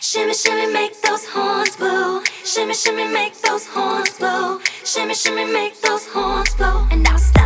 Shimmy, shimmy, make those horns blow. Shimmy, shimmy, make those horns blow. Shimmy, shimmy, make those horns blow. And now stop.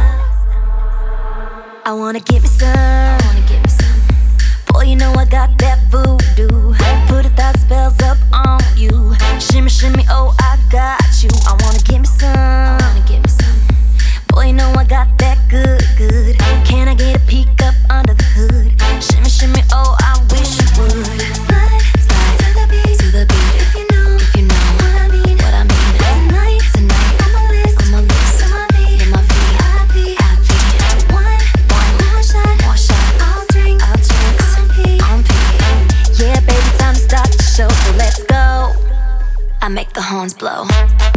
I wanna give me some. Boy, you know I got that voodoo. Put 1,000 spells up on you. Shimmy, shimmy, oh, I got you. I wanna give me some. Boy, you know I got that good. Can I get a peek up under the hood? Shimmy, shimmy, oh, I wish you would. Slide to the beat. If you know what I mean. Tonight, I'ma list on my feet. One more shot. I'll drink on P. Yeah, baby, time to start the show, so let's go. I make the horns blow.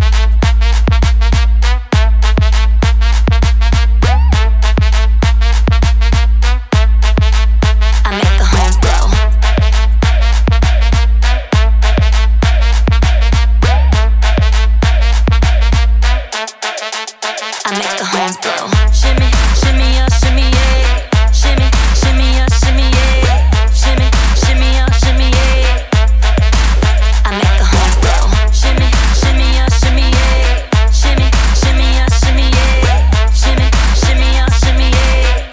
Shimmy, shimmy, yeah, shimmy, yeah. Shimmy, shimmy, yeah, shimmy, yeah. Shimmy, shimmy, yeah, shimmy, yeah. I make the horns blow. Shimmy, shimmy, yeah, shimmy, yeah. Shimmy, shimmy, yeah, shimmy, yeah. Shimmy, shimmy, yeah, shimmy, yeah.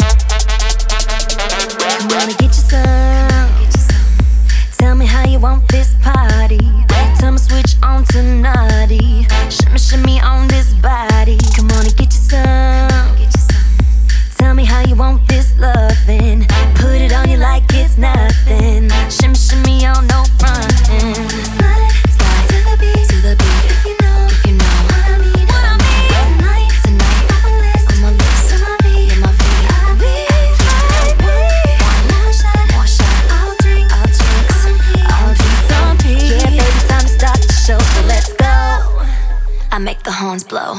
Come on and get you some. Tell me how you want this party. Tell me switch on to naughty. Shimmy, shimmy on this body. Come on and get you some. Tell me how you want this lovin'. Put it on you like it's nothing. Shimmy, shimmy on no frontin'. Slide to the beat. If you know what I mean. Tonight, I'ma list on my feet. One more shot. I'll drink some P. Yeah, baby, time to start the show, so let's go. I make the horns blow.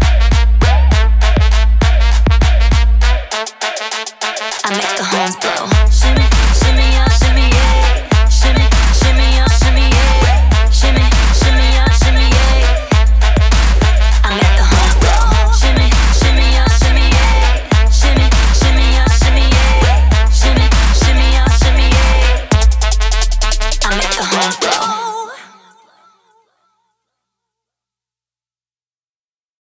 I make the horns blow.